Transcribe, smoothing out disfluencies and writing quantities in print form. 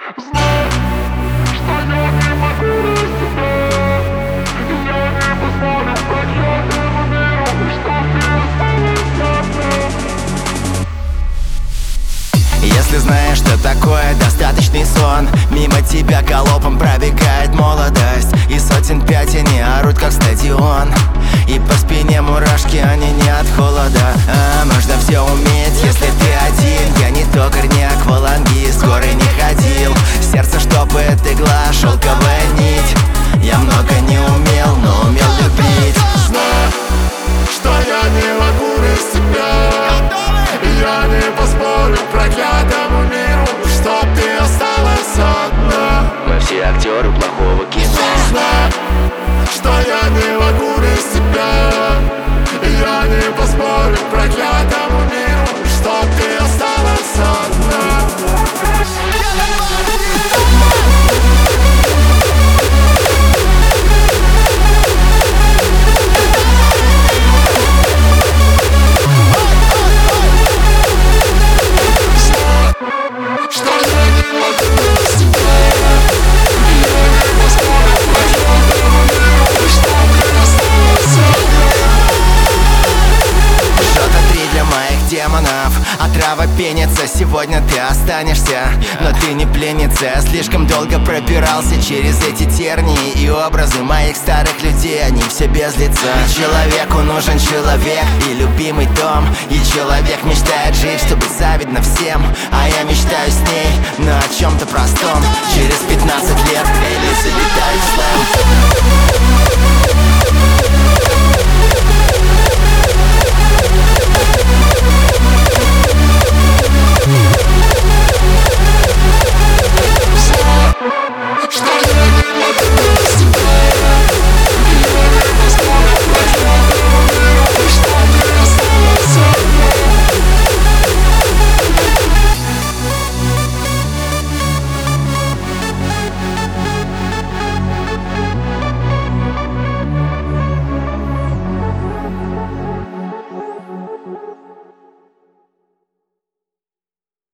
Знай, что я не могу без тебя, и я не позволю проклятому миру, чтоб ты осталась одна. Если знаешь, что такое достаточный сон, мимо тебя галопом пробегает молодость, и сотен пятен орут, как стадион, и по спине мурашки, они не от холода. Можно все уметь, если ты один. Я не токарь, не акваланги, с горы не ходил. Сердце, чтобы это игла, шелковая нить. Я много не умел, но умел любить. Знай, что я не могу без тебя, и я не позволю проклятому миру, чтоб ты осталась одна. Мы все актеры плохого кино. Знай, что я не могу без тебя, и я не позволю проклятому миру, чтоб ты осталась одна. Что я не могу без тебя, и я не позволю проклятому миру, чтоб ты осталась одна. Что-то 3 для моих демонов. Отрава пенится, сегодня ты останешься. Но ты не пленница, я слишком долго пробирался через эти тернии и образы моих старых людей, они все без лица. Человеку нужен человек и любимый дом, и человек мечтает жить, чтобы завидно всем. А я мечтаю с ней, но о чем-то простом. Через 15 лет или залетаю в слэм.